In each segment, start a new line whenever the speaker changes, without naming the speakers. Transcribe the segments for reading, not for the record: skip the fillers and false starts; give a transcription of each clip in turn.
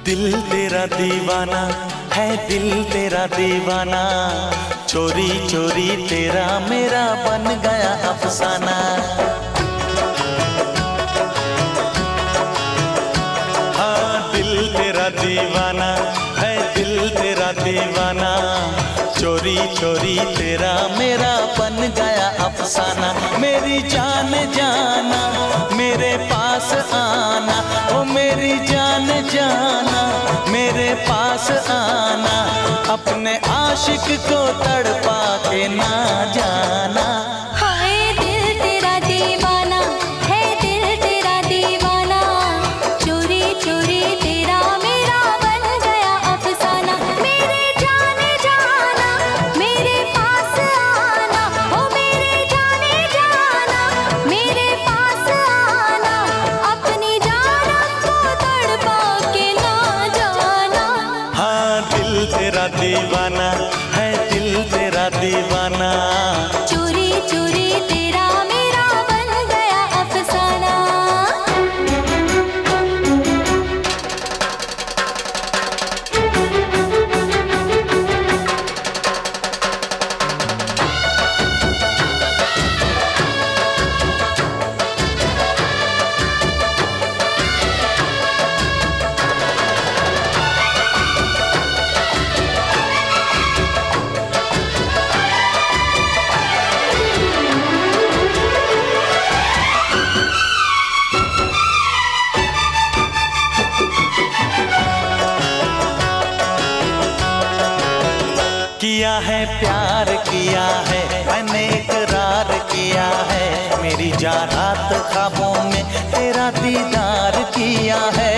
दिल तेरा दीवाना है, दिल तेरा दीवाना, चोरी चोरी तेरा मेरा बन गया अफसाना। हाँ दिल तेरा दीवाना है, दिल तेरा दीवाना, चोरी चोरी तेरा मेरा बन गया अफसाना। मेरी जान जाना मेरे पास आना, ओ मेरी जान जाना मेरे पास आना, अपने आशिक को तड़पा के ना जाना।
हाय दिल तेरा दीवाना है, दिल तेरा दीवाना, चोरी चोरी तेरा मेरा बन गया अफसाना। मेरे जाने जाना मेरे पास आना, ओ मेरे जाने जाना मेरे पास आना, अपनी जान को तड़पा के ना जाना।
हाँ दिल तेरा दीवाना है, दिल तेरा दीवाना,
चोरी चोरी तेरा मेरा बन गया अफसाना।
किया है प्यार किया है, मैंने इकरार किया है, मेरी जा रात ख्वाबों में तेरा दीदार किया है।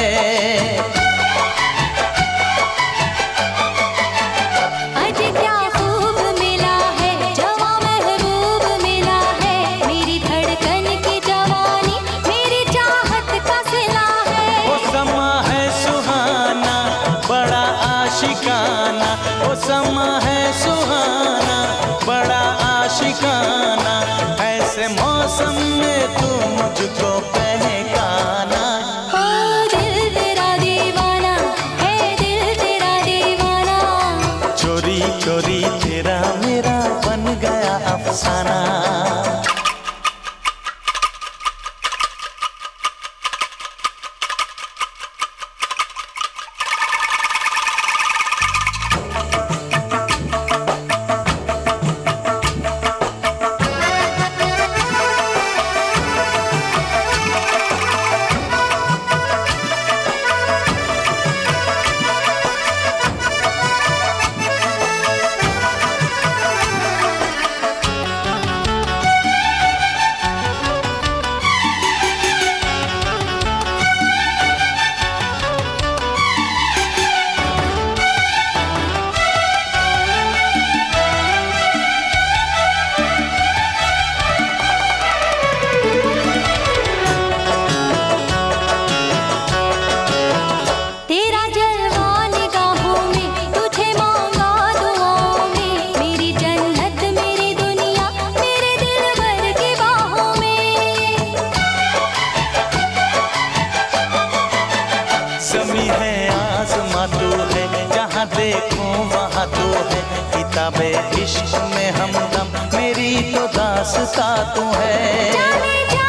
आज क्या खूब मिला है, जवां महबूब मिला है, मेरी धड़कन की जवानी मेरी चाहत का सिला है।
वो समा है सुहाना बड़ा आशिकाना, वो समा है सुहाना बड़ा आशिकाना, ऐसे मौसम में तू मुझको पहचाना।
ओ दिल तेरा दीवाना है, दिल तेरा दीवाना,
चोरी चोरी तेरा मेरा बन गया अफसाना।
तेरा जलवा निगाहों में, तुझे मांगा दुआओं में, मेरी जन्नत मेरी दुनिया मेरे दिलबर की बाहों में।
ज़मीं है आसमां तू है, जहाँ देखूं वहाँ तू है, किताबे इश्क में हमदम मेरी तो दास्तां तू है।
जाने